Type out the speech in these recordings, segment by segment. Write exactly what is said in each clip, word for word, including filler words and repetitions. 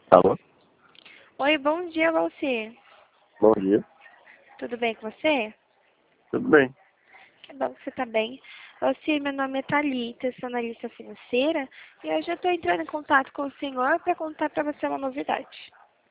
Alô? Oi, bom dia, Valci. Bom dia. Tudo bem com você? Tudo bem? Que bom que você está bem. Valci, meu nome é Thalita, sou analista financeira e hoje eu estou entrando em contato com o senhor para contar para você uma novidade.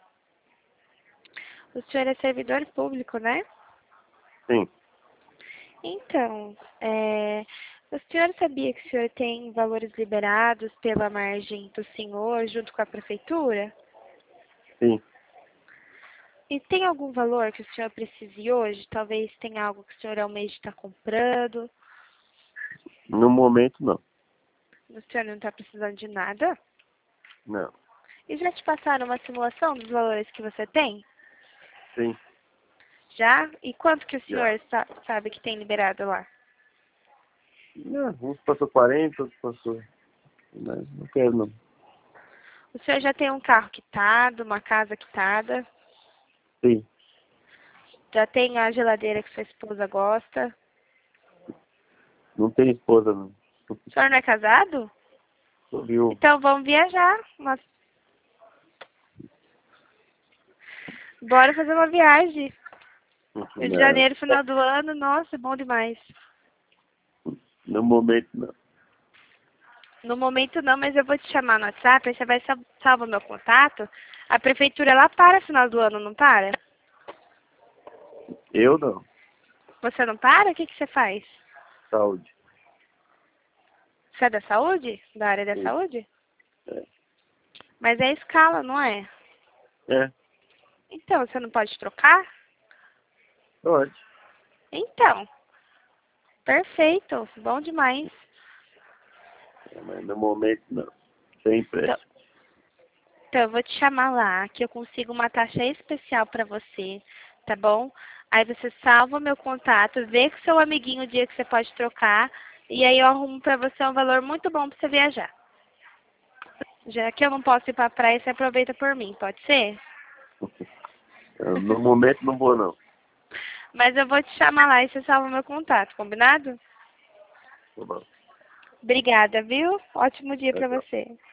O senhor é servidor público, né? Sim. Então, é, o senhor sabia que o senhor tem valores liberados pela margem do senhor junto com a prefeitura? Sim. E tem algum valor que o senhor precise hoje? Talvez tenha algo que o senhor almeja estar comprando. No momento, não. O senhor não está precisando de nada? Não. E já te passaram uma simulação dos valores que você tem? Sim. Já? E quanto que o Já. senhor sa- sabe que tem liberado lá? Não, uns passou quarenta, outros passou. Mas não quero, não. O senhor já tem um carro quitado, uma casa quitada? Sim. Já tem a geladeira que sua esposa gosta? Não tem esposa, não. O senhor não é casado? Sou viúvo. Então vamos viajar. Mas... Bora fazer uma viagem. Rio de Não. Janeiro, final do ano, nossa, bom demais. No momento, não. No momento não, mas eu vou te chamar no WhatsApp, aí você vai sal salva meu contato. A prefeitura, ela para final do ano, não para? Eu, não. Você não para? O que, que você faz? Saúde. Você é da saúde? Da área da Sim. saúde? É. Mas é escala, não é? É. Então, você não pode trocar? Pode. Então, perfeito, bom demais. É, mas no momento, não. Sem Então, empréstimo. então, eu vou te chamar lá, que eu consigo uma taxa especial pra você, tá bom? Aí você salva o meu contato, vê com seu amiguinho o dia que você pode trocar, e aí eu arrumo pra você um valor muito bom pra você viajar. Já que eu não posso ir pra praia, você aproveita por mim, pode ser? Eu, no momento, não vou, não. Mas eu vou te chamar lá e você salva o meu contato, combinado? Tá bom. Obrigada, viu? Ótimo dia Tchau, pra tchau. você.